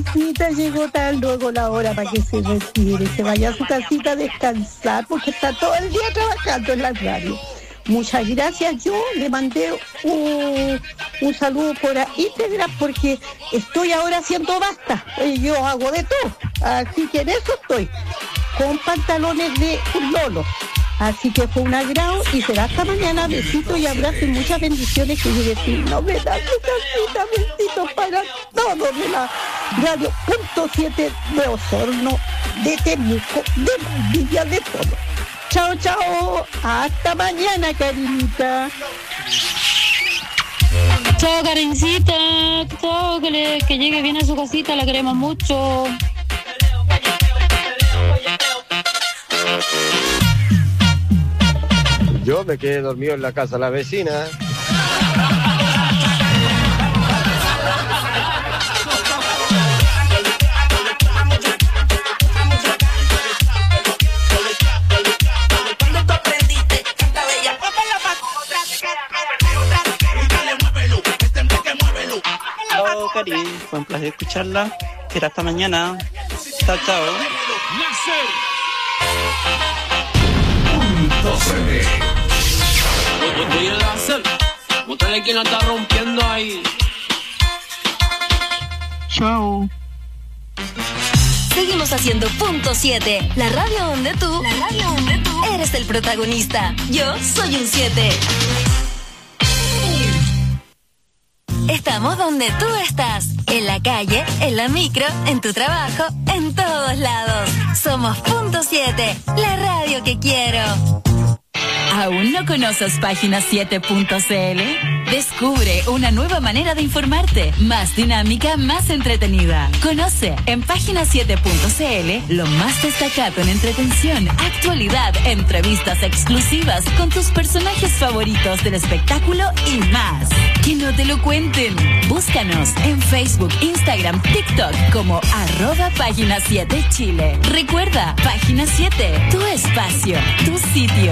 Teresita llegó tan luego la hora para que se retire, se vaya a su casita a descansar porque está todo el día trabajando en la radio. Muchas gracias. Yo le mandé un saludo por Instagram porque estoy ahora haciendo basta. Yo hago de todo, así que en eso estoy, con pantalones de Lolo. Así que fue un agrado y será hasta mañana. Besitos y abrazos y muchas bendiciones que llegue sin novedad. Besitos para todos de la radio .7 de Osorno, de Temuco, de Villa de Todo. Chao, chao. Hasta mañana, cariñita. Chao, Karencita. Chao, que llegue bien a su casita. La queremos mucho. Yo me quedé dormido en la casa de la vecina. Chao, Cari. Fue un placer escucharla. Será hasta mañana. Chao, chao. Oye, Láser, bótale quien la está rompiendo ahí. Chao. Seguimos haciendo .7, la radio donde tú eres el protagonista. Yo soy un 7. Estamos donde tú estás, en la calle, en la micro, en tu trabajo, en todos lados. Somos .7, la radio que quiero. ¿Aún no conoces Página7.cl? Descubre una nueva manera de informarte, más dinámica, más entretenida. Conoce en Página7.cl lo más destacado en entretención, actualidad, entrevistas exclusivas con tus personajes favoritos del espectáculo y más. Que no te lo cuenten. Búscanos en Facebook, Instagram, TikTok como @Página7Chile. Recuerda, Página 7, tu espacio, tu sitio.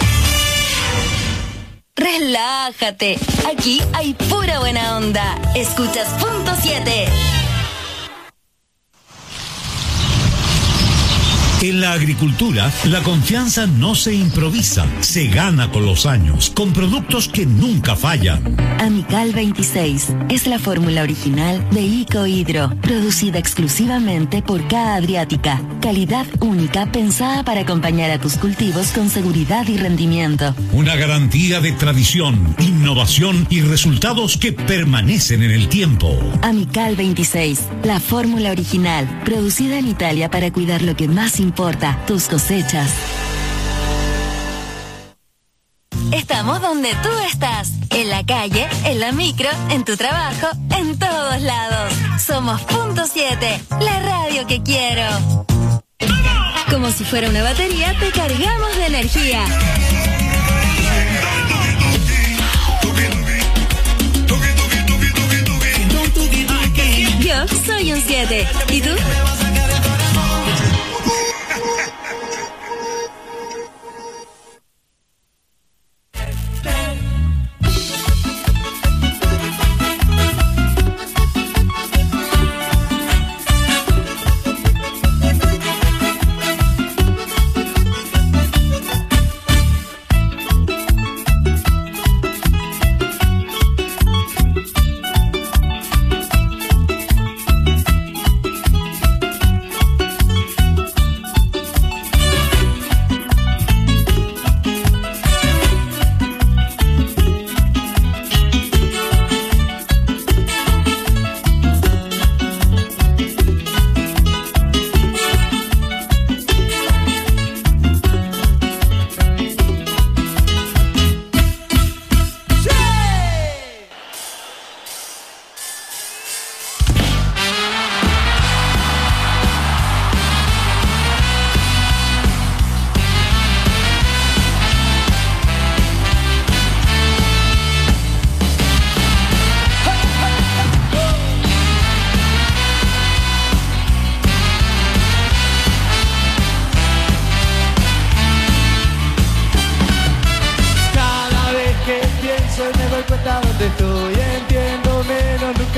Relájate, aquí hay pura buena onda. Escuchas .7. En la agricultura, la confianza no se improvisa, se gana con los años, con productos que nunca fallan. Amical 26 es la fórmula original de Icohidro, producida exclusivamente por K Adriática. Calidad única pensada para acompañar a tus cultivos con seguridad y rendimiento. Una garantía de tradición, innovación y resultados que permanecen en el tiempo. Amical 26, la fórmula original, producida en Italia para cuidar lo que más importa, tus cosechas. Estamos donde tú estás, en la calle, en la micro, en tu trabajo, en todos lados. Somos .7, la radio que quiero. Como si fuera una batería, te cargamos de energía. Yo soy un 7. ¿Y tú?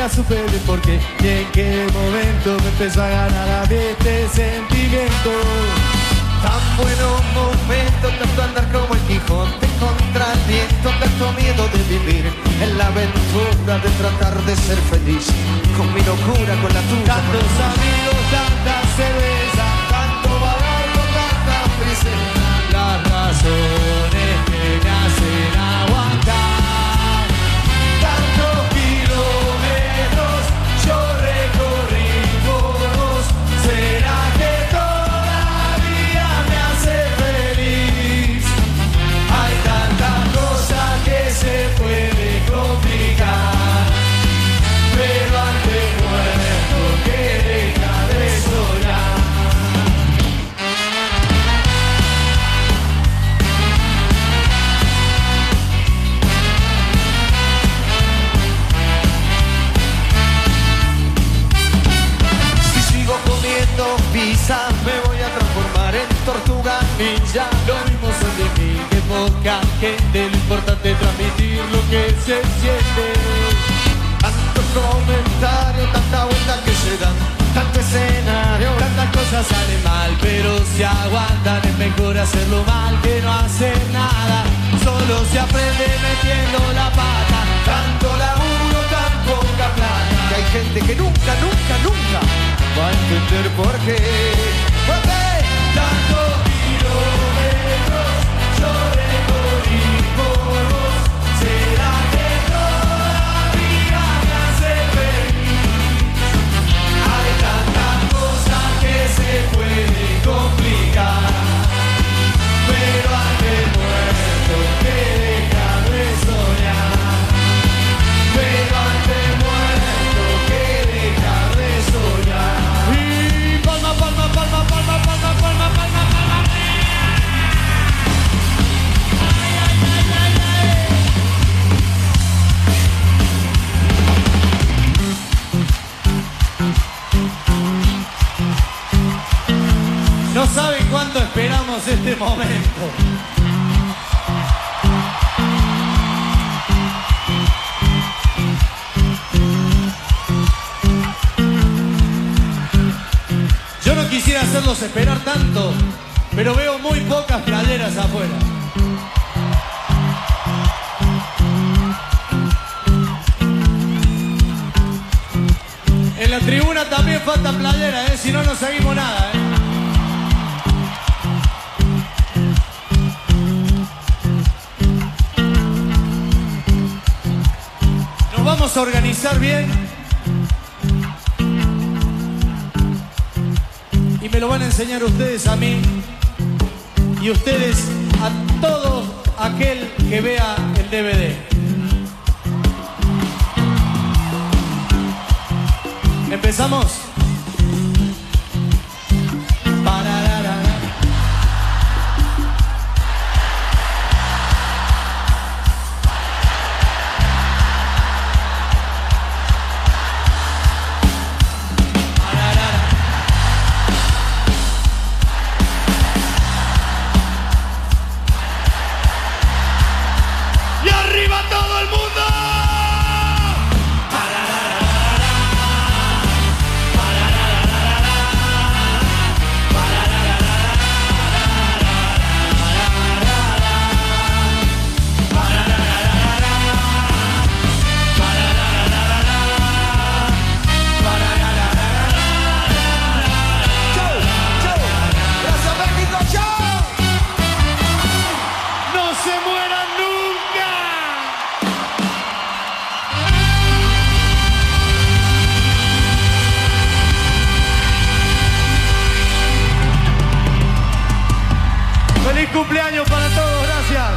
nunca supe de por qué ni en qué momento me empezó a ganar a mí este sentimiento. Tan buenos momentos, tanto andar como el Quijote contra el viento, tanto miedo de vivir en la aventura de tratar de ser feliz, con mi locura, con la tuya. Tantos amigos, tanta cerveza, tanto vagar con tanta prisa, las razones que me hacen aguantar. Tantos kilómetros yo recorrí por vos, ¿será que todavía me hace feliz? Hay tantas cosas que se puede complicar, pero antes muerto que deja de soñar. Si sigo comiendo pizza me voy a transformar en tortuga ninja. Lo mismo son de mí que poca gente, lo importante es transmitir lo que se siente. Tantos comentarios, tanta vuelta que se dan, tanto escenario, tantas cosas salen mal, pero si aguantan es mejor hacerlo mal que no hacer nada. Solo se aprende metiendo la pata. tanto laburo, tan poca plata, que hay gente que nunca, nunca, nunca va a entender por qué. Porque tantos kilómetros yo recorrí por vos, será que todavía me hace feliz. Hay tantas cosas que se pueden complicar, pero antes muerto que deja de soñar. Pero antes muerto que deja de soñar. Y palma, palma, palma, palma, palma, palma, palma, palma. No saben cuánto esperamos este momento. Yo no quisiera hacerlos esperar tanto, pero veo muy pocas playeras afuera. En la tribuna también falta playera, si no, no seguimos nada, Nos vamos a organizar bien y me lo van a enseñar ustedes a mí y ustedes a todo aquel que vea el DVD. ¿Empezamos? Pararara. ¡Y arriba todo el mundo! ¡No se mueran nunca! ¡Feliz cumpleaños para todos! ¡Gracias!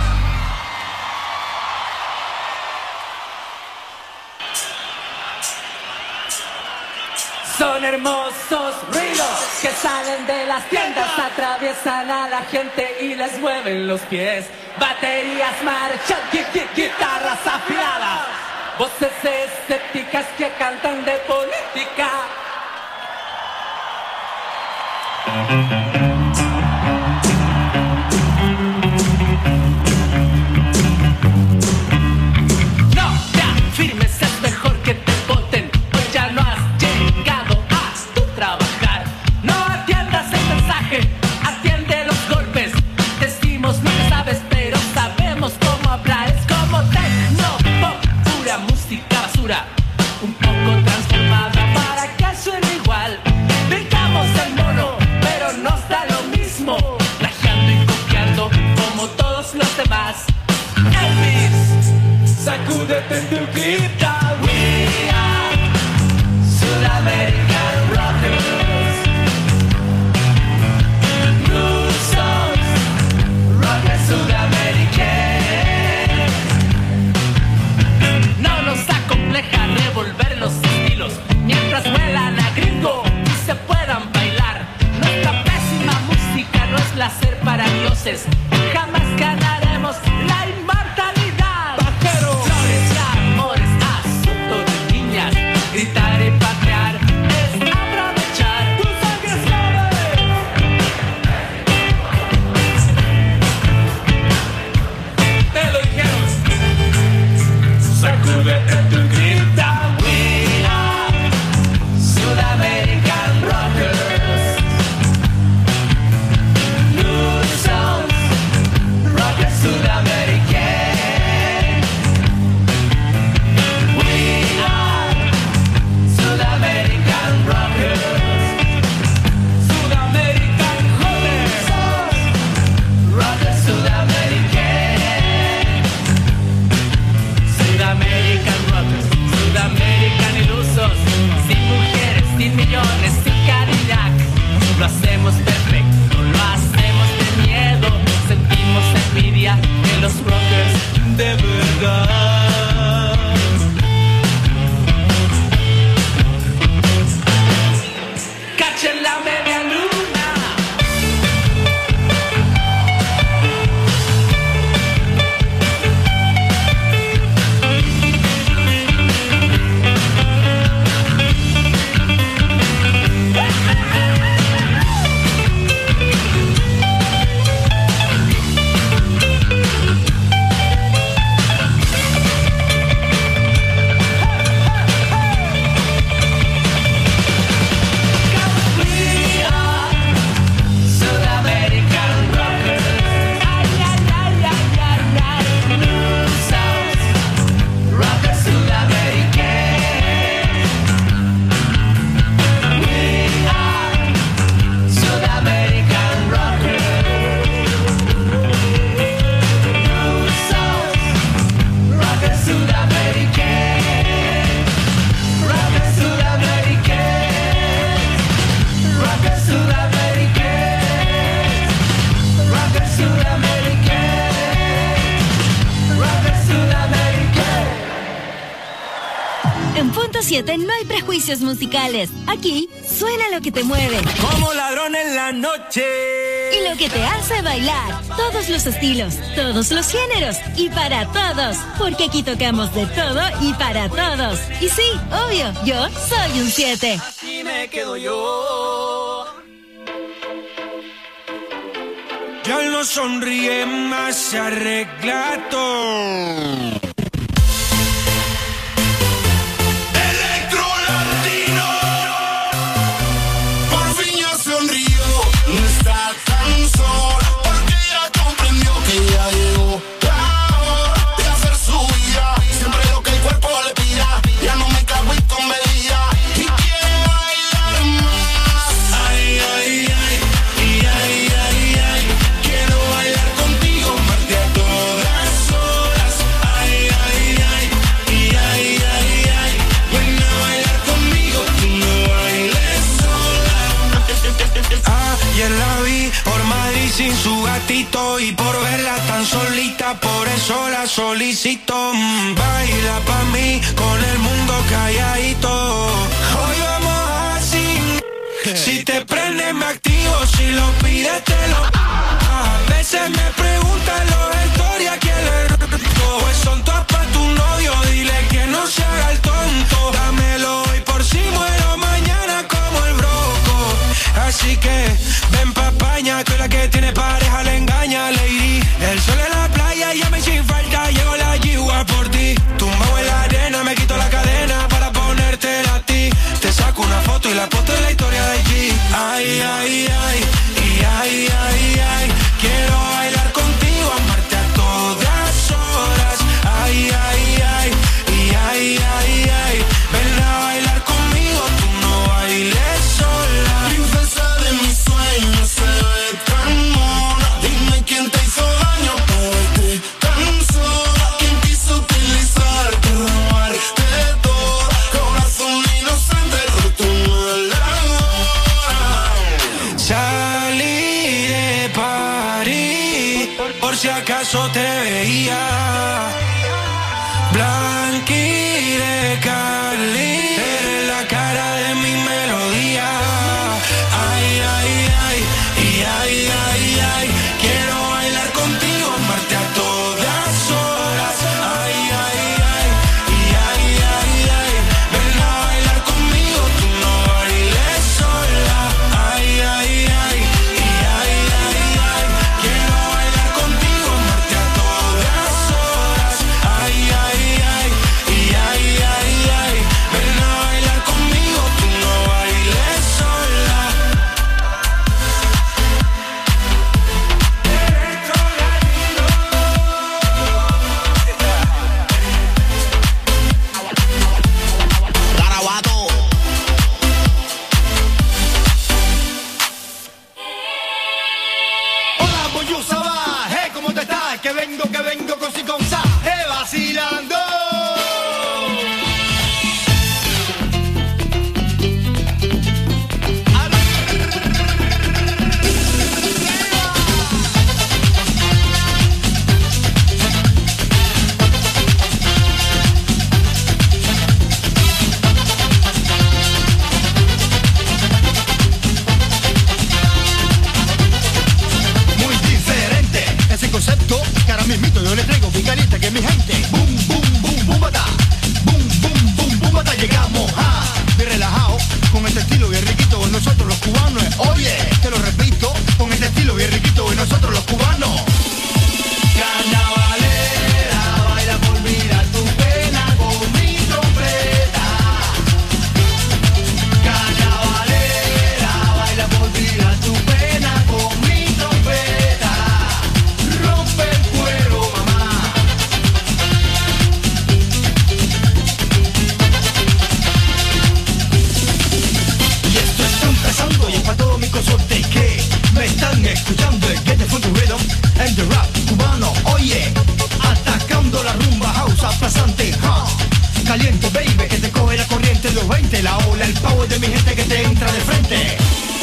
Son hermosos ruidos que salen de las tiendas, atraviesan a la gente y les mueven los pies. Baterías marchan, guitarras afiladas, voces escépticas que cantan de política. No te afirmes, es mejor que te voten. basura, un poco transformada para que suene igual. Pintamos el mono, pero nos da lo mismo, plagiando y copiando como todos los demás. Elvis, sacúdete en tu cripta. We are Sudamerican Rockers. New songs, rockers Sudamerican. No nos acompleja revolver los estilos mientras vuelan a gringo y se puedan bailar. Nuestra pésima música no es placer para dioses. Jamás ganaremos la inmortalidad. Vaquero. Flores y amores, asunto de niñas. Gritar y patear es aprovechar. Tu sangre sabe. Te lo dijeron. Sacúdete tu grita. We are Sudamerican Rockers. New songs, rockers Sudamerican. We are Sudamerican Rockers. Sudamerican Rockers. Rockers Sudamerican. Sudamerican Rockers. Sudamerican ilusos. Sin mujeres, sin millones, sin Cadillac. Lo hacemos perfecto, lo hacemos de miedo. Sentimos envidia de los rockers de verdad. Cachen la media luna. En Punto 7 no hay prejuicios musicales. Aquí suena lo que te mueve. Como ladrón en la noche. Y lo que te hace bailar. Todos los estilos, todos los géneros y para todos. Porque aquí tocamos de todo y para todos. Y sí, obvio, yo soy un 7. Así me quedo yo. Ya no sonríe más, se arregla todo. Sin su gatito y por verla tan solita, por eso la solicito. Baila pa' mí con el mundo calladito. Hoy vamos así. Si te prende me activo, si lo pides te lo. A veces me preguntan los historias quién le roto. Pues son todas pa' tu novio, dile que no se haga el tonto. Dámelo hoy por si muero mañana como el broco. Así que ven pa' España, que la que tiene pareja le engaña, lady. El sol en la playa, llame sin falta, llego la yigua por ti. Tumbado en la arena, me quito eso te veía blanqui de Cali. Eres la cara de mi melodía. Ay, ay, ay, y ay, ay, ay. Quiero bailar contigo, amarte a todas horas. Ay, ay, ay, y ay, ay, ay. Ven a bailar conmigo, tú no bailes sola. Ay, ay, ay, y ay, ay, ay. Quiero bailar contigo, amarte a todas horas. Ay, ay, ay, y ay, ay, ay. Ven a bailar conmigo, tú no bailes sola. Garabato. Hola, bonjour, ça va? Hey, ¿cómo te estás? Que vengo con si con sa, vacilando. Muy diferente ese concepto que ahora mismito yo le traigo bien caliente que es mi gente. Boom, boom, boom, boom, bata. Boom, boom, boom, boom, bata. Llegamos a bien relajado con este estilo bien riquito de nosotros los cubanos. Oye, te lo repito, con este estilo bien riquito de nosotros los cubanos. Carnavalera, baila por mirar tu pena con mi trompeta. Carnavalera, baila por mirar tu pena con mi trompeta. Rompe el cuero, mamá. Y esto está empezando y es para todos mis consortes que me están escuchando. El Get the Funky Rhythm and the rap cubano. Oye, atacando la rumba house aplastante. Caliente, baby, que te coge la corriente de los 20. La ola, el power de mi gente que te entra de frente.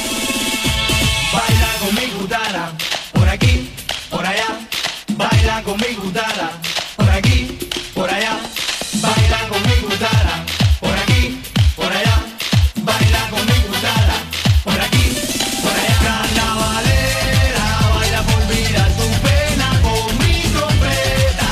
Baila con mi gutara, por aquí, por allá. Baila con mi gutara, por aquí, por allá. Baila con mi gutara, por aquí, por allá. Baila con mi gutara, por aquí, por allá. Carnavalera, baila por mirar tu pena con mi trompeta.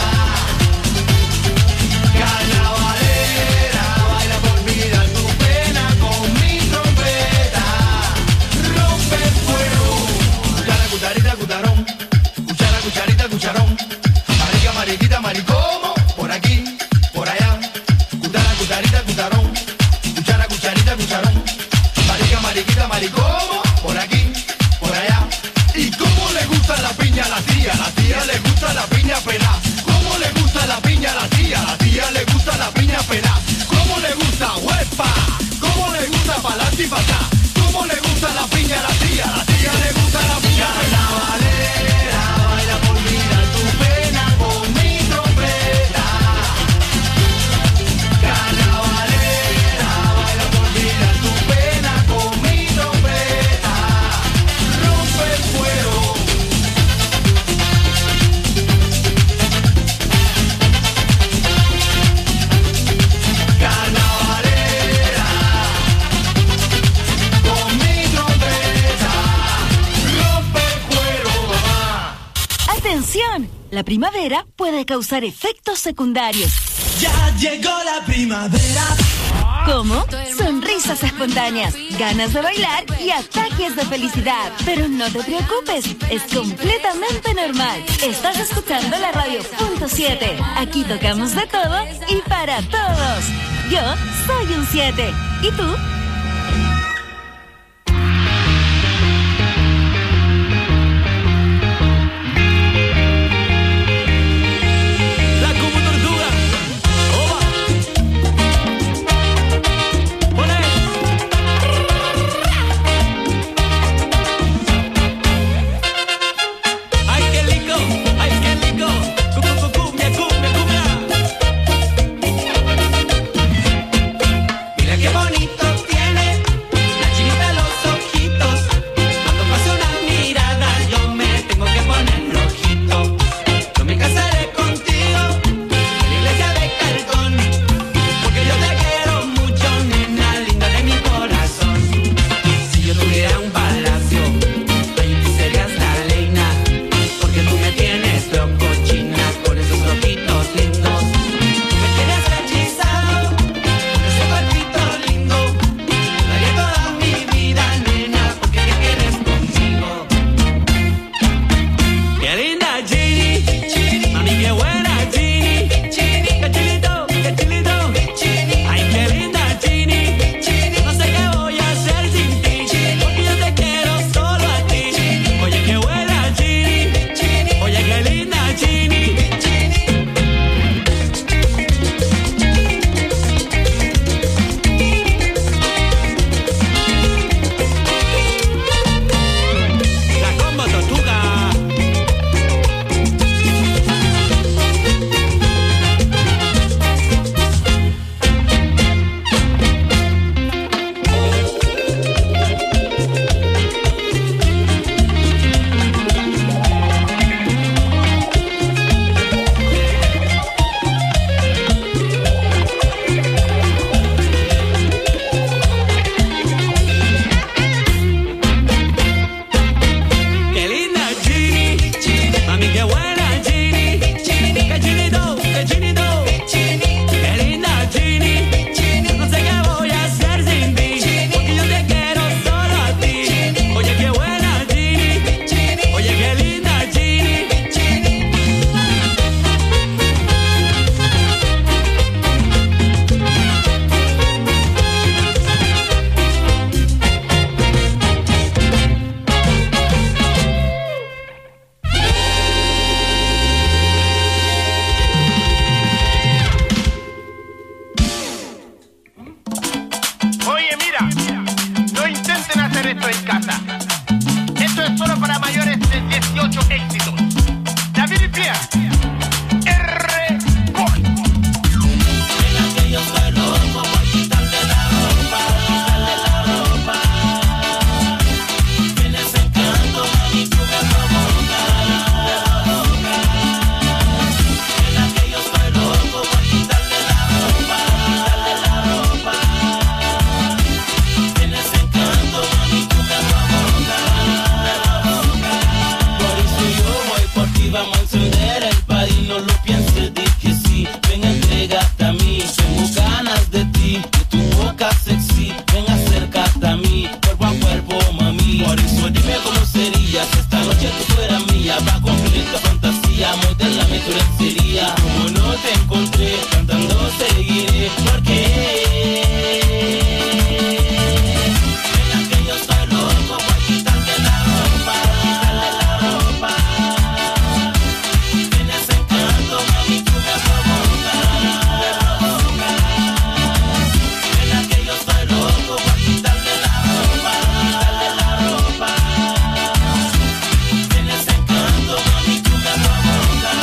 Carnavalera, baila por mirar tu pena con mi trompeta. Rompe el fuego. Cuchara, cucharita, cucharón. Cuchara, cucharita, cucharón. Marica, mariquita, maricomo. Por aquí, por allá. Cuchara, cucharita, cucharón. Cuchara, cucharita, cucharón. Marica, mariquita, maricomo. Por aquí, por allá. ¿Y cómo le gusta la piña a la tía? La tía le gusta la piña pelá. ¿Cómo le gusta la piña a la tía? La tía le gusta la piña pelá. ¿Cómo le gusta huepa? ¿Cómo le gusta pa'lante y pa' acá? ¿Cómo le gusta la piña a la tía? La tía le gusta la piña. Carnavalera, baila por mirar tu pena con mi trompeta. Carnavalera, baila por mirar tu pena con mi trompeta. Rompe el fuego. Carnavalera, con mi trompeta. Rompe el cuero, mamá. ¡Atención! La primavera puede causar efectos secundarios. Ya llegó la primavera. ¿Cómo? Sonrisas espontáneas, ganas de bailar y ataques de felicidad. Pero no te preocupes, es completamente normal. Estás escuchando la radio .7. Aquí tocamos de todo y para todos. Yo soy un 7. ¿Y tú? La como tortuga. Oba. Pone. Ay, qué rico. Ay, qué rico. Cumbia, cumbia, cumbia. Mira qué bonito tiene mira, no intenten hacer esto en casa. Esto es solo para mayores de 18 éxitos. David y Pierre, R. Boy. Mira que yo soy loco por quitarle la ropa, Tienes encanto, mami, tú me provocas. Mira que yo soy loco por quitarle la ropa, Tienes encanto, mami, tú me provocas. Por eso yo voy por ti, vamos a encender el país, no lo pienses, di que sí. Ven, entrégate a mí, tengo ganas de ti, de tu boca sexy. Ven, acércate a mí, cuerpo a cuerpo, mami. Por eso dime cómo sería si esta noche tú fueras mía. Va a cumplir tu fantasía, modélame tu lencería. Como no te encontré, cantando seguiré, porque mira que yo soy loco por quitarte la ropa, Tienes encanto, mami, tú me provocas. Mira que yo soy loco por quitarle la ropa, Tienes encanto, mami, tú me provocas.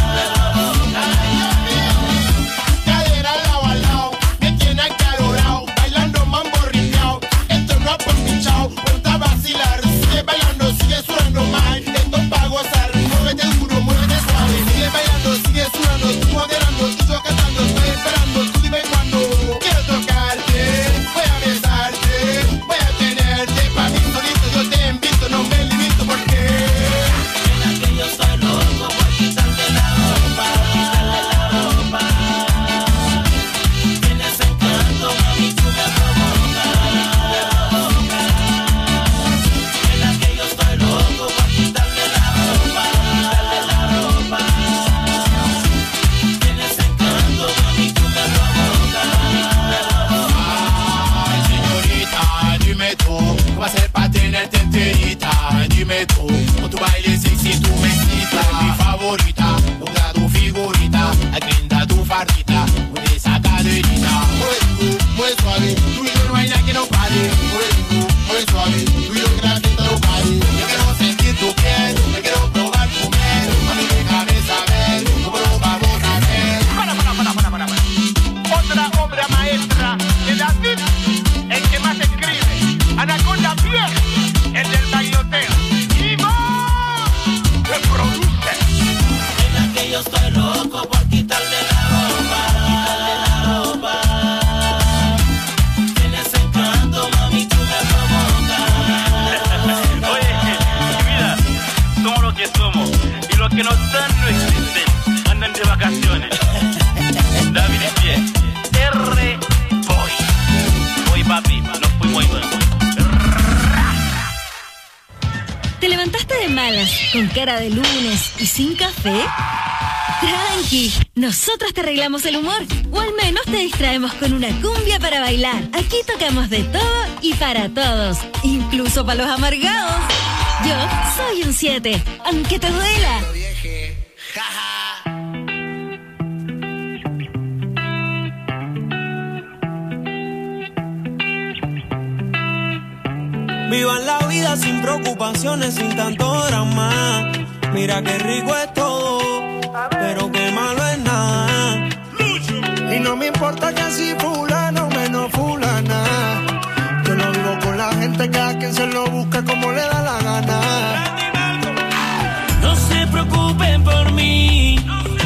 Cadera lado a lado, me tiene acalorado, bailando mambo ripiao. Esto no ha pinchado, ponte a vacilar. Sigue bailando, sigue sudando mal. Esto pa' gozar, muévete duro, muévete suave. Sigue bailando, sigue sudando, tú moderando, tú yo cantando. Estoy esperando, tú dime cuándo. Quiero tocarte, voy a besarte, voy a tenerte pa' mí solito. Yo te invito, no me limito porque Mira que yo soy loco por quitarte la ropa, Tienes encanto, mami, tú me provocas. Mira que yo estoy loco por quitarle la ropa, Tienes encanto, mami, tú me provocas. Ay, señorita, dime tú, ¿qué va a hacer para tenerte enterita? Dime tú, con tu baile sexy tú me excitas. Mi favorita, toda tu figurita, agrinda tu fardita, con esa caderita. Muy suave, tú y yo no hay nada que no pare. Muy suave, tú y yo que la fiesta no pare. Yo quiero sentir tu piel, yo quiero probar tu miel. Mami, déjame saber, cómo lo vamos a hacer. Para. Otra obra maestra de David, el que más escribe. Anaconda Pierre, el del bailoteo. Y más, que produce. Mira que yo estoy loco por quitarle la ropa, Tienes encanto, mami, tú me provocas. Oye, mira, somos lo que somos. Y los que no están no existen. Andan de vacaciones. David y Pierre, R. Boy. Boy, papi, nos fuimos igual. ¿Te levantaste de malas, con cara de lunes y sin café? Tranqui, nosotros te arreglamos el humor, o al menos te distraemos con una cumbia para bailar. Aquí tocamos de todo y para todos, incluso para los amargados. Yo soy un 7, aunque te duela. Vivan la vida sin preocupaciones, sin tanto drama. Mira qué rico es todo, pero qué malo es nada. Y no me importa que si fulano menos fulana. Yo no vivo con la gente, cada quien se lo busca como le da la gana. No se preocupen por mí,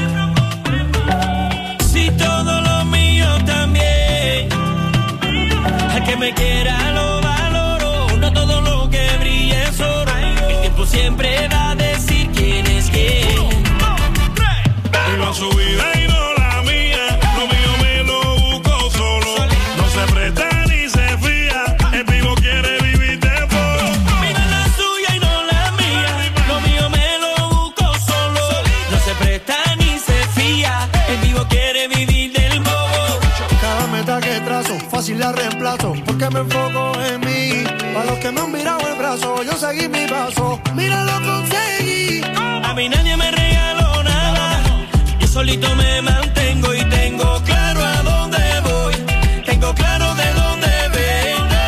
si todo lo mío también. Al que me quiera lo valoro, no todo lo que brilla es oro. El tiempo siempre va a decir quién es quién. Viva su vida y no la mía, lo mío me lo busco solo. No se presta ni se fía, el vivo quiere vivir de foro. Viva la suya y no la mía, lo mío me lo busco solo. No se presta ni se fía, el vivo quiere vivir del bobo. Cada meta que trazo, fácil la reemplazo, porque me enfoco en mí. Para los que me han mirado el brazo, yo seguí mi paso. Mira, lo conseguí. A mí nadie me regaló nada, yo solito me mantengo y tengo claro a dónde voy, tengo claro de dónde vengo.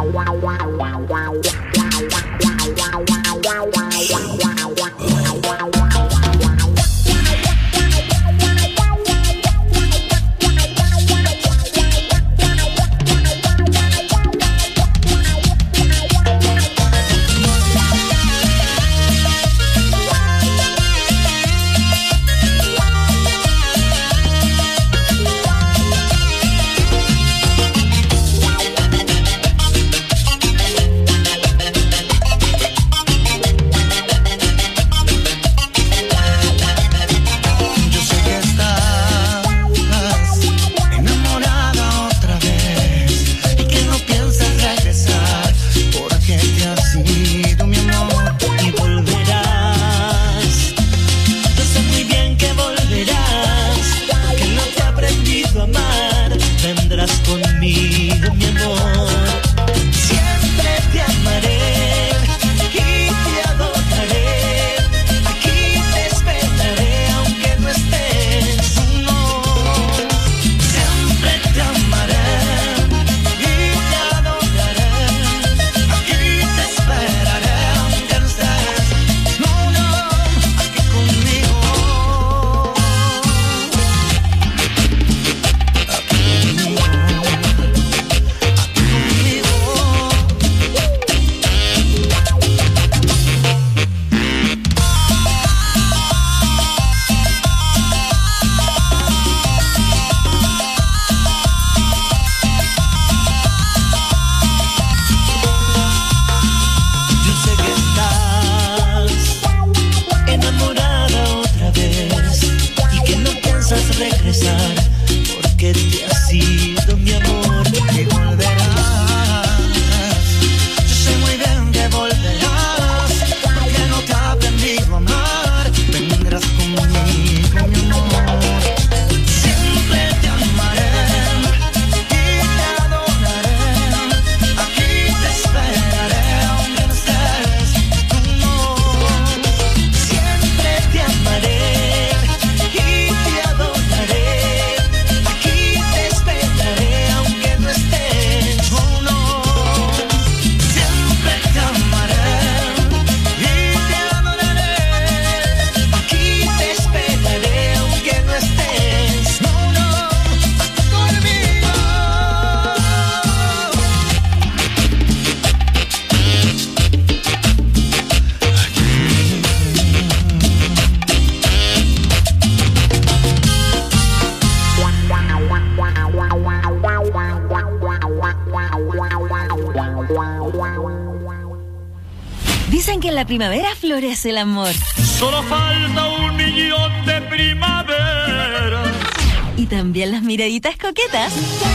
Dicen que en la primavera florece el amor. Solo falta un millón de primavera. Y también las miraditas coquetas.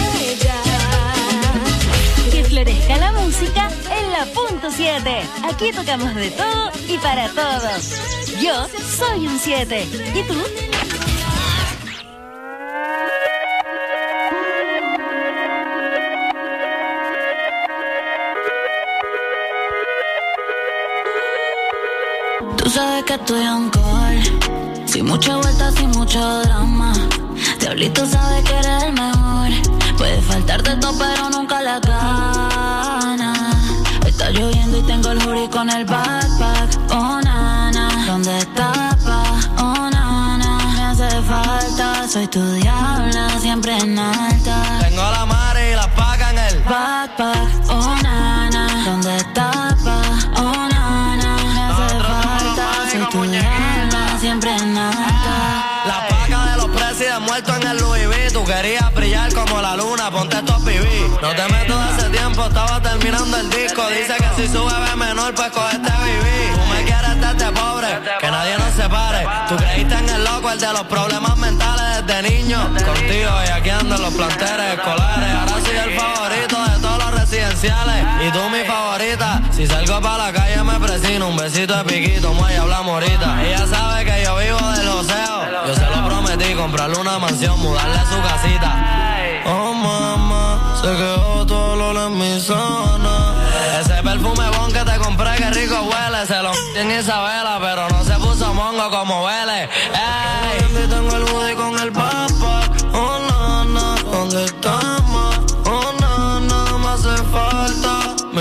Que florezca la música en la punto 7. Aquí tocamos de todo y para todos. Yo soy un 7. ¿Y tú? Tú sabes que estoy on call, sin mucha vuelta, sin mucho drama. Diablito sabe que eres el mejor. Puede faltarte todo, pero nunca la gana. Está lloviendo y tengo el hoodie con el backpack. Oh, nana, ¿dónde está, pa? Oh, nana, me hace falta. Soy tu diabla, siempre en alta. Tengo la madre y la paga en el backpack. Oh, nana, ¿dónde está, pa? Oh, nana, me hace falta. Soy tu diabla, siempre en alta. La paga de los presidentes muertos en el Louis V. Tú querías brillar como la luna, ponte estos pibí. No te meto de hace tiempo, estaba terminando el disco. Dice que si sube ve menor, pues cogete viví. Tú me quieres desde pobre, que nadie nos separe. Tú creíste en el loco, el de los problemas mentales desde niño. Contigo y aquí ando en los planteles escolares. Ahora soy el favorito de todos los residenciales. Y tú mi favorita. Si salgo para la calle me presino. Un besito de piquito, muelle, hablamos ahorita. Ella sabe que yo vivo del joseo. Yo se lo prometí, comprarle una mansión, mudarle a su casita. Oh mamá, se quedó todo el olor en mi zona. Ese perfume bon que te compré, que rico huele. Se lo en Isabela, pero no se puso mongo como huele. Ey, tengo el hoodie con el backpack. Oh nana, ¿dónde estamos? Oh nana, me hace falta.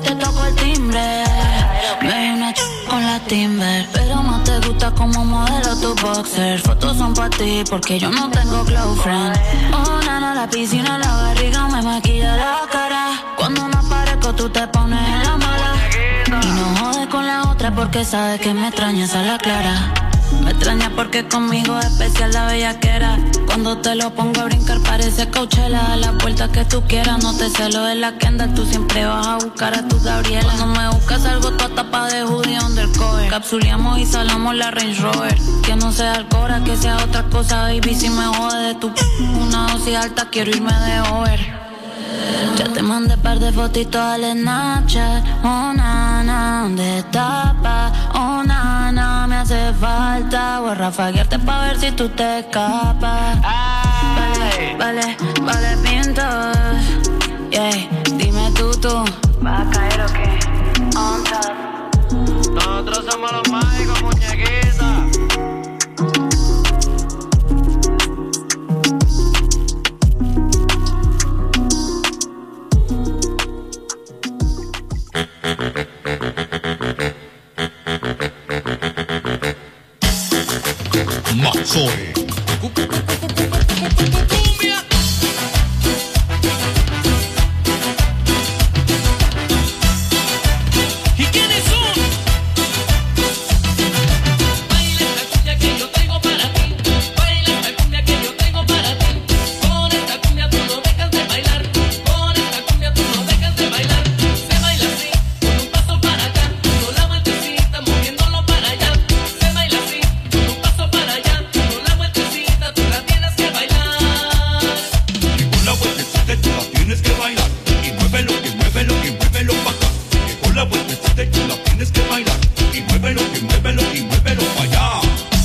te toco el timbre. Me una con la Timber, pero más te gusta como modelo tu boxer. Fotos son para ti porque yo no tengo close friend. Oh, nana, la piscina, la barriga me maquilla la cara. Cuando me aparezco tú te pones en la mala. Y no jodes con la otra porque sabes que me extrañas a la clara. Me extraña porque conmigo es especial la bellaquera. Cuando te lo pongo a brincar parece Coachella. A la vuelta que tú quieras, no te celo de la Kendall. Tú siempre vas a buscar a tu Gabriela. Cuando me buscas algo toda tapa de hoodie undercover. Capsuleamos y salamos la Range Rover. Que no sea Alcora, que sea otra cosa, baby. Si me jode de tu una dosis alta, quiero irme de over. Ya te mandé par de fotitos al Snapchat. Oh, nana, ¿dónde estás, pa? Oh, nana, me hace falta. Voy a rafaguearte pa' ver si tú te escapas. Vale, pintos. Yeah, dime tú. ¿Vas a caer o qué? On top. Nosotros somos los mágicos, muñequita. Mazzone. ¿Y quiénes son? Baila esta cumbia que yo tengo para ti. Baila esta cumbia que yo tengo para ti. Con esta cumbia tú no dejas de bailar. Con esta cumbia tú no dejas de bailar. Se baila así, con un paso para acá, con la vueltecita moviéndolo para allá. Se baila así, con un paso para allá, con la vueltecita tú la tienes que bailar. Y con la vueltecita tú la tienes que bailar. Y muévelo, y muévelo, y muévelo pa' acá. Y con la vueltecita tú la tienes que bailar. Y muévelo, y muévelo, y muévelo pa' allá.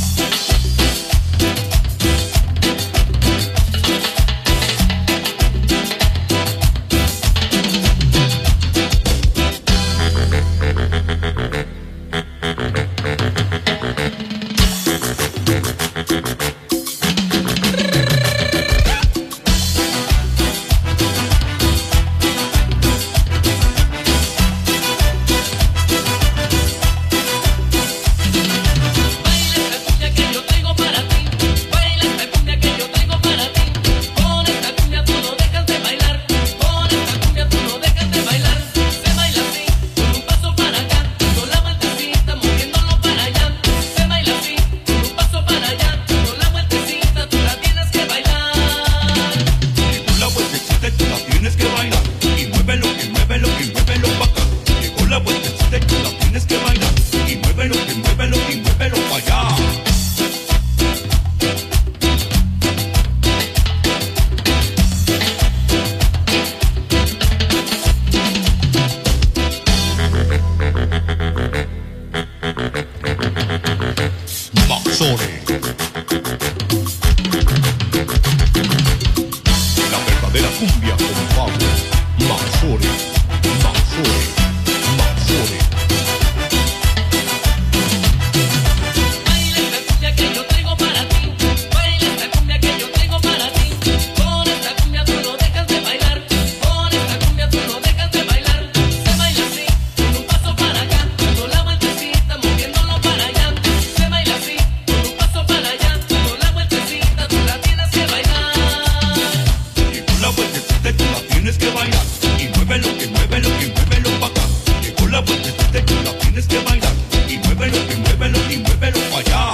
Baila esta cumbia que yo tengo para ti. Baila esta cumbia que yo tengo para ti. Con esta cumbia tú no dejas de bailar. Con esta cumbia tú no dejas de bailar. Se baila así, con un paso para acá, con la vueltecita moviéndolo para allá. Se baila así, con un paso para allá, con la vueltecita tú la tienes que bailar. Y con la vueltecita tú la tienes que bailar. Y muévelo, y muévelo, y muévelo pa' acá. Y con la vueltecita tú la tienes que bailar. Y muévelo, y muévelo, y muévelo pa' allá. Mazzone. La verdadera cumbia con Pablo. Mazzone. Mazzone. Mazzone. Baila esta cumbia que yo tengo para ti. Baila esta cumbia que yo tengo para ti. Con esta cumbia tú no dejas de bailar. Con esta cumbia tú no dejas de bailar. Se baila así, con un paso para acá, con la vueltecita moviéndolo para allá. Se baila así, con un paso para allá, con la vueltecita tú la tienes que bailar. Y con la vueltecita tú la tienes que bailar. Y muévelo, y muévelo, y muévelo pa' acá. Y con la vueltecita tú la tienes que bailar. Y muévelo, y muévelo, y muévelo pa' allá.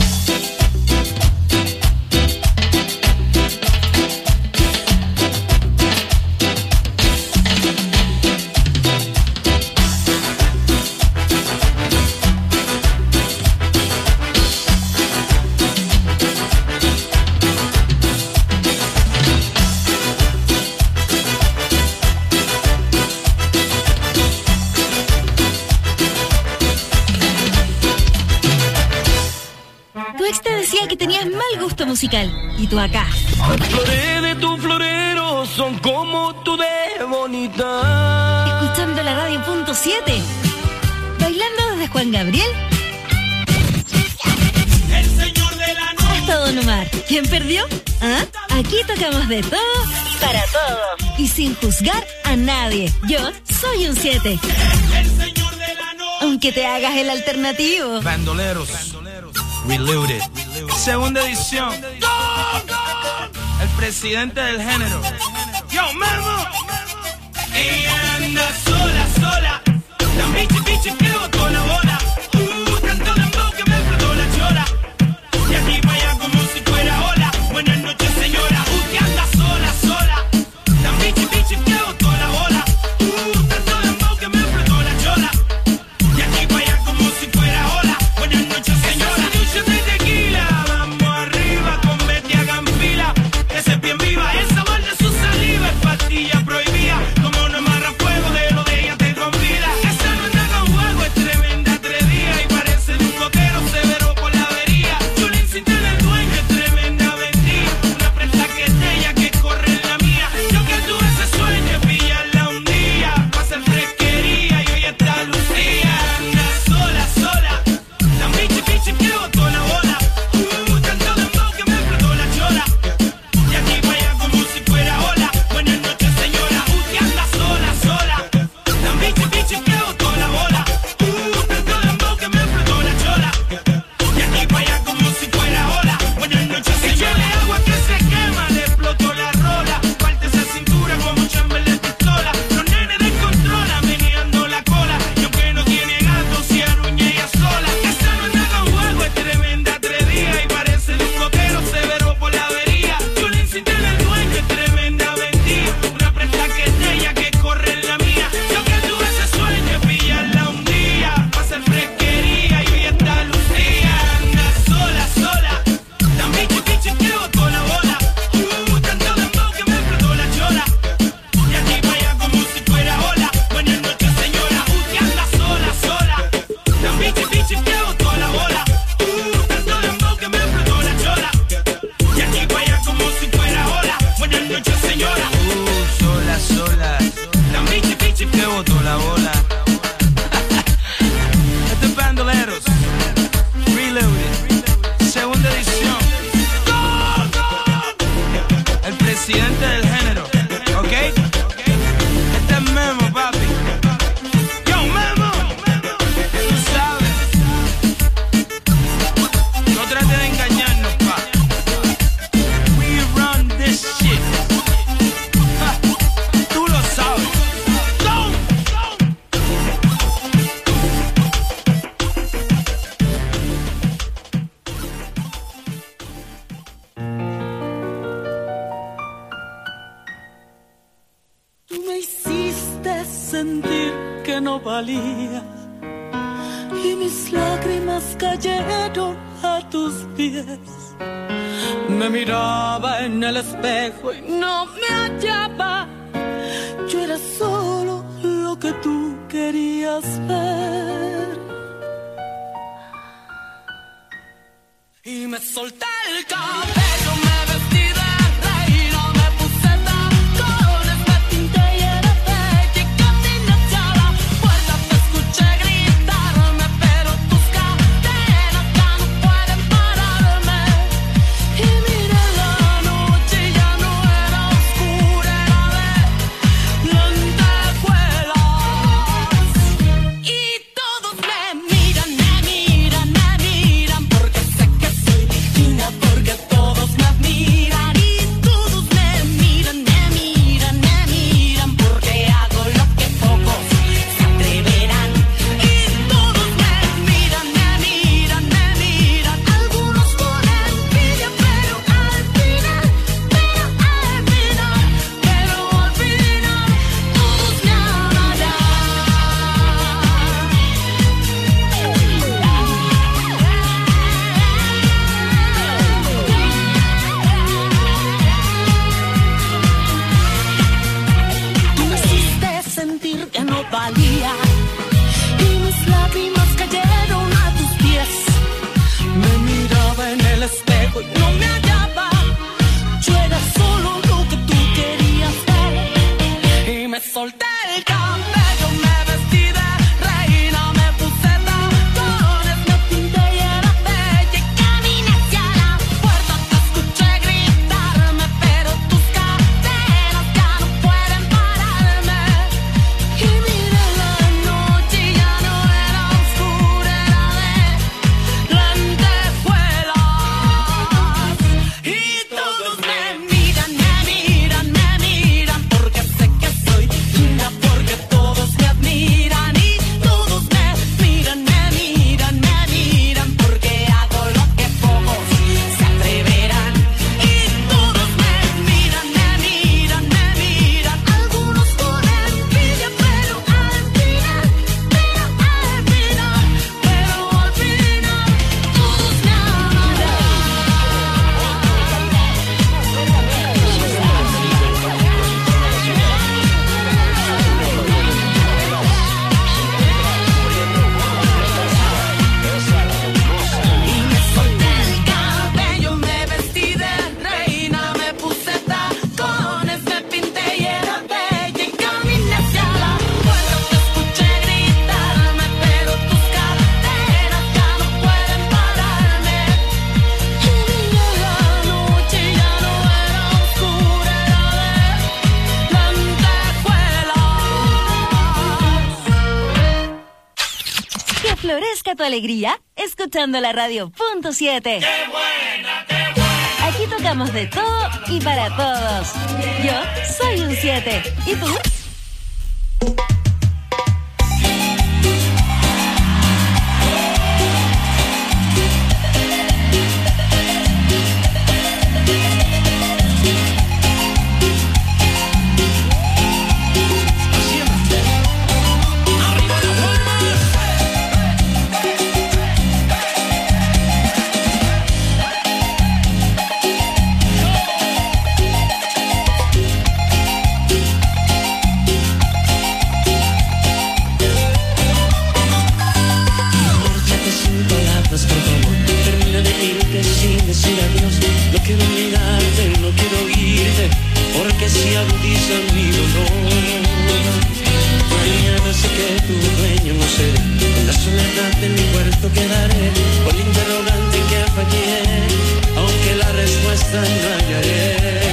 Tu ex te decía que tenías mal gusto musical. Y tú acá. Flores de tu florero son como tú de bonita. Escuchando la radio punto 7. Bailando desde Juan Gabriel. El señor de la noche. Hasta Don Omar. ¿Quién perdió? ¿Ah? Aquí tocamos de todo para todos. Y sin juzgar a nadie. Yo soy un 7. Aunque te hagas el alternativo. Bandoleros. Reloaded. Segunda edición. El presidente del género. Yo, Memo. Ella anda sola, sola. La bichi que botó la bola. Tanto dembow que me explotó la chola. Y aquí para allá como si fuera ola. Buenas noches, señora. Usted anda sola, sola. La bichi que botó la bola. Tanto dembow que me explotó la chola. Y aquí para allá como si fuera ola. Buenas noches, señora. Esa de tequila. Vamos arriba con Betty hagan fila. Que se bien viva. El sabor de su saliva es pastilla prohibida. Como no amarra fuego de lo de ella te convida. Esa no anda con juego, es tremenda atrevida. Y parece de un coquero severo por la avería. Yo le insistí en el dueño, es tremenda vendida. Una presa que es de ella que corre en la mía. Yo que tuve ese sueño es pillarla un día. Pa' hacer fresquería y hoy está Lucía. Anda sola, sola. La bichi que botó la bola. Tanto dembow que me explotó la chola. Y aquí para allá como si fuera ola. Buenas noches, señora. Usted anda sola, sola. La bichi que botó la bola. Tanto dembow que me explotó la chola. Y aquí para allá como si fuera ola. Buenas noches, señora. Échale agua que se quema, le explotó la rola. Parte esa cintura como chamber de pistola. Los nenes descontrolan, meneando la cola. Y aunque no tiene gato, se aruña ella sola. Esa no anda con juego, es tremenda atrevida. Y parece de un coquero severo por la avería. Yo le insistí en el dueño, es tremenda vendida. Una presa que es de ella que corre en la mía. Yo que tuve ese sueño es pillarla un día. Pa' hacer fresquería y hoy está Lucía. Anda sola, sola. La bichi que botó la bola. Tanto dembow que me explotó la chola. Y aquí para allá como si fuera ola. Buenas noches, señora. Usted anda sola, sola. La bichi que botó la bola. Tanto dembow que me explotó la chola. Y aquí para allá como si fuera ola. Buenas noches, señora. Sola, sola. La bichi Que botó la bola. Este es Bandoleros. Reloaded. Segunda edición. El presidente del género. ¿Ok? Este es Memo, papi. Yo, Memo. Tú sabes. No trates de engañarnos, pa. We run this shit. Ja, tú lo sabes. Go. Tú me hiciste sentir que no valía y mis lágrimas cayeron a tus pies. Me miraba en el espejo y no me hallaba. Yo era solo lo que tú querías ver. Y me solté el cabello, me vestí de reina, me puse tacones, me pinté y era bella y caminé hacia la puerta. Te escuché gritarme, pero tus cadenas ya no pueden pararme. Y miré la noche y ya no era oscura, era de lentejuelas. Y todos me miran, porque sé que soy digna, porque todo Que florezca tu alegría escuchando la radio .7. ¡Qué buena, qué buena! Aquí tocamos de todo y para todos. Yo soy un 7. ¿Y tú? No quiero negarte, no quiero irte, porque si agudiza mi dolor. Mañana sé que tu dueño no seré, en la soledad de mi cuarto quedaré, por el interrogante que fallé, aunque la respuesta no hallaré.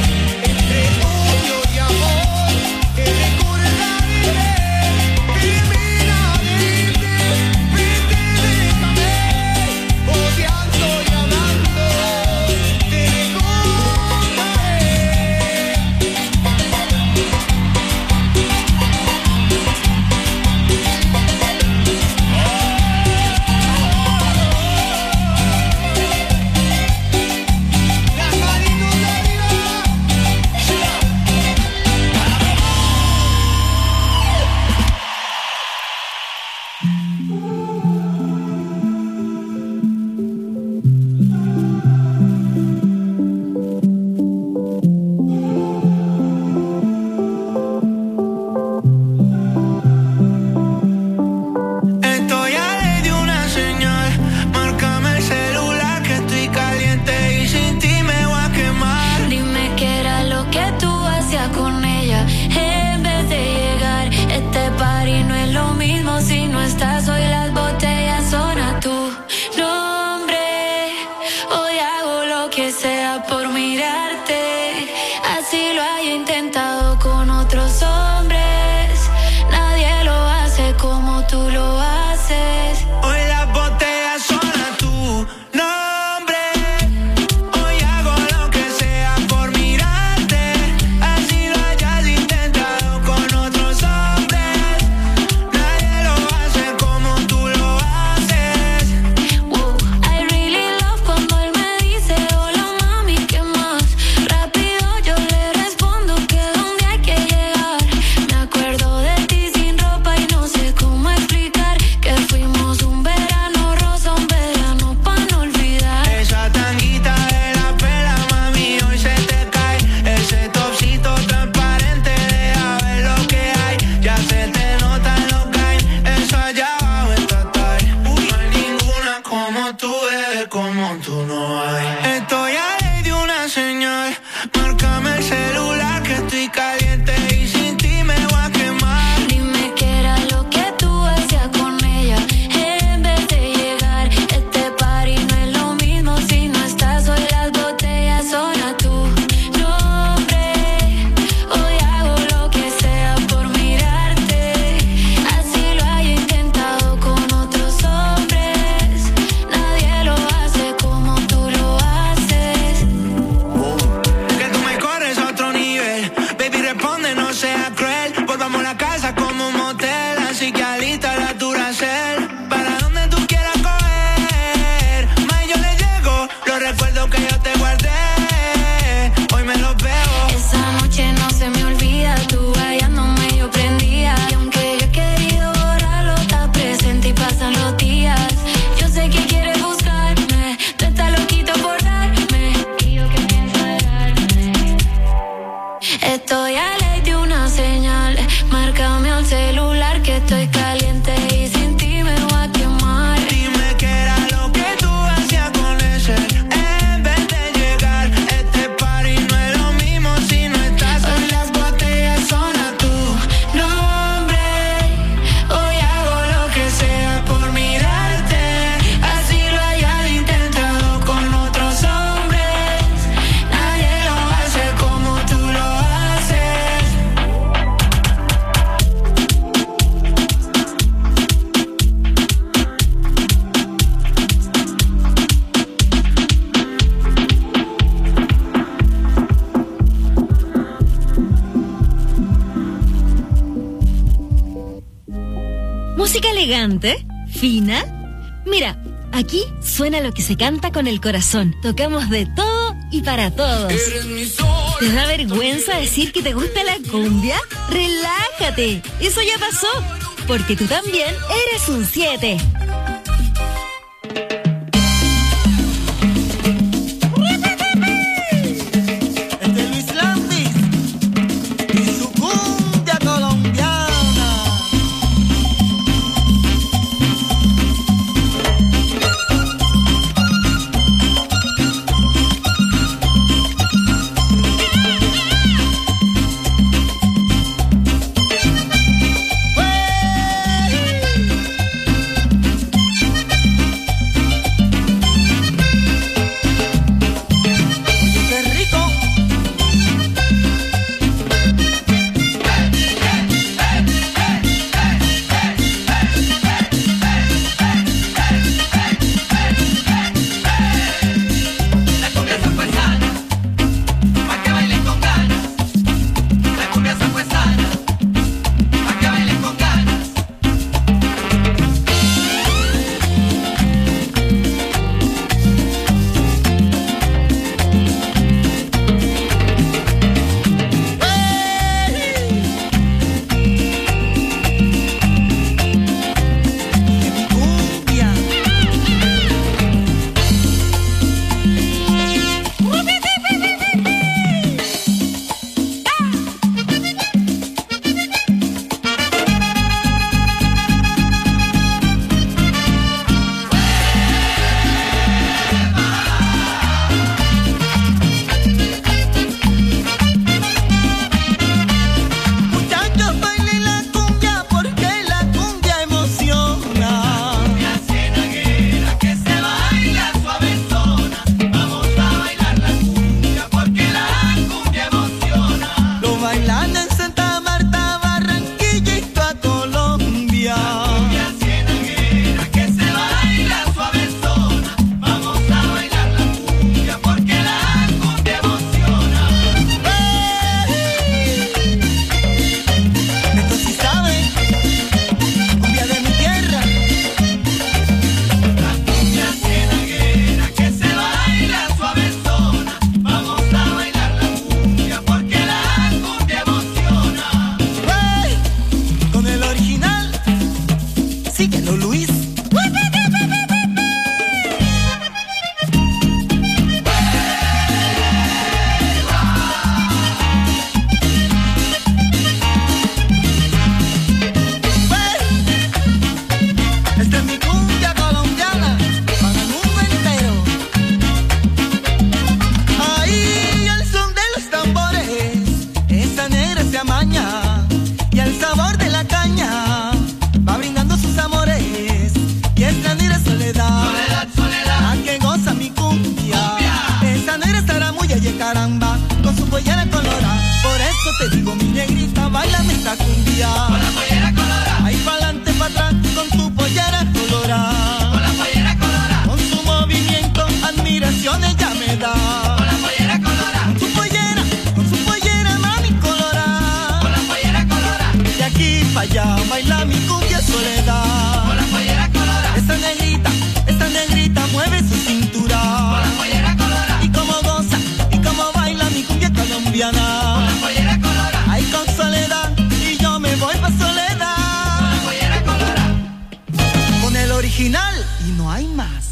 Give me como tú no hay. Estoy a ley de una señal. Márcame el celular que estoy caliente y sin ti me voy a quemar. Dime qué era lo que tú hacías con ella en vez de llegar. Este party no es lo mismo si no estás. Hoy las botellas son a tu nombre. Hoy hago lo que sea por mirarte. Así lo haya intentado con otros hombres. Nadie lo hace como tú lo haces. Que tú me corres a otro nivel. Baby, responde, no seas cruel. Volvamos a la casa como un motel. Así que alita la Duracell. Para donde tú quieras coger. Más yo le llego. Los recuerdos que yo te guardé. Hoy me los veo. Esa noche no se me olvida. Tú hallándome yo prendía. Y aunque yo he querido borrarlo, está presente y pasan los días. Yo sé que quieres buscarme. Tú estás loquito por darme. Y yo que pienso darme. Estoy a ley de una señal. Márcame al celular que estoy caliente y sin ti me voy a quemar. Dime qué era lo que tú hacías con ese en vez de llegar. Este party no es lo mismo si no estás. Hoy las botellas son a tu nombre. Hoy hago lo que sea por mirarte. Así lo hayan intentado con otros hombres. Nadie lo hace como tú lo haces. Música elegante, fina. Mira, aquí suena lo que se canta con el corazón. Tocamos de todo y para todos. ¿Te da vergüenza decir que te gusta la cumbia? Relájate, eso ya pasó, porque tú también eres un 7. Este es Luis Landis y su cumbia colombiana. no hay más.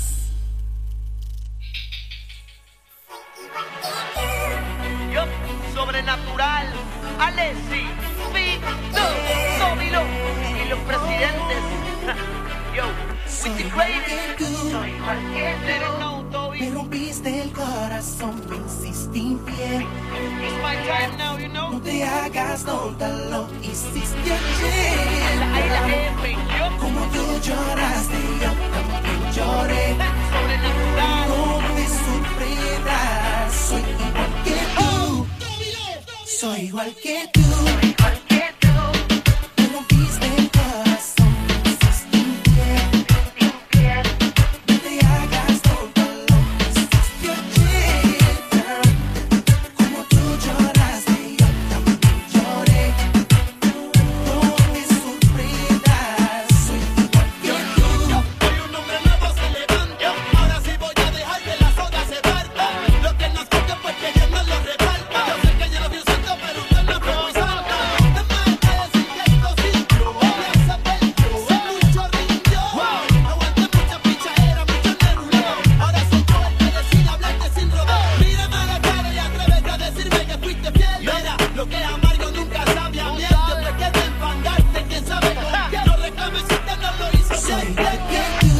Yo, sobrenatural, Alessi, Vito, Domino y los presidentes. Yo, with the greatest. Soy cualquier no, Toby. Me rompiste el corazón, me hiciste infiel. It's my time now, you know. No te hagas tonta, lo hiciste ayer. La F, yo. Como tú lloraste, yo también lloré. Sobrenatural. No te sorprendas, soy igual que tú. Soy igual que tú. Soy igual que tú. Me rompiste el corazón, me hiciste infiel. No te hagas tonta, lo hiciste ayer. Como tú lloraste, yo también lloré. No te sorprendas, soy igual que tú. Hoy un hombre nuevo se levanta. Ahora sí voy a dejar que la soga se parta. Lo que nos toca pues que yo no lo reparta. Yo sé que yo lo vi un santo, pero usted no fue muy santa. Es más, hay que decir que esto sí. Voy a saber, sé mucho rindió. Aguanté mucha pichadera, mucho neruleo. Ahora soy yo el que decide hablarte sin rodeo. Mírame a la cara y atrévete a decirme que fuiste fiel. Mira, lo que es amargo nunca sabe a miel. Después que te enfangarte, quién sabe con quién. No reclames si usted no lo hizo Soy bien. igual que tú.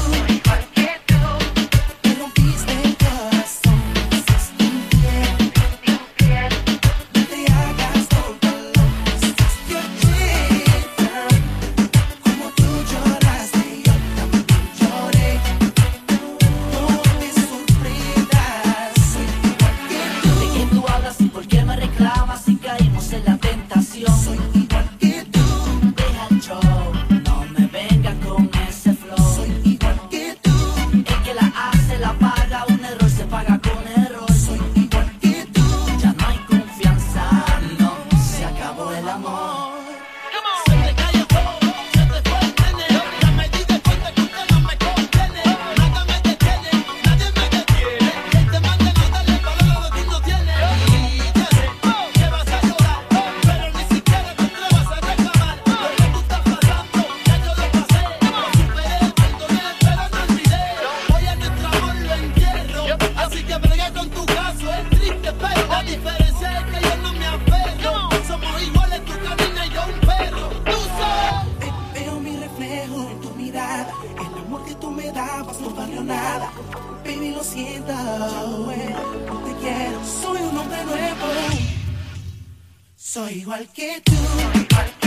Me rompiste el corazón, me hiciste infiel. No te hagas tonta, lo hiciste ayer. Como tú lloraste, yo también lloré. No te sorprendas, soy igual que tú. ¿De qué tú hablas y por qué me reclamas si caímos en la tentación? Soy igual que tú. Deja el show, no me vengas con ese flow. Soy igual que tú. El que la hace la paga, un error se paga con error. Soy igual que tú. Ya no hay confianza, no, se acabó el amor. Se te cayó todo, se te fue el nene. Ya me di de cuenta que usted no me contiene. Nada me detiene, nadie me detiene. Quien te mande no darle valor a lo que uno tiene. Y ya sé que vas a llorar, pero ni siquiera te atrevas a reclamar. Lo que tú estás pasando, ya yo lo pasé. Lo superé, perdoné, pero no olvidé. Hoy a nuestro amor lo entierro, así que bregué con tu caso. Es triste, pero la diferencia es que yo no me aferro. Somos iguales, tú caminas y yo un perro. Tú sabes. Veo mi reflejo en tu mirada. El amor que tú me dabas no valió nada. Baby, lo siento, no te quiero. Soy un hombre nuevo. Soy igual que tú.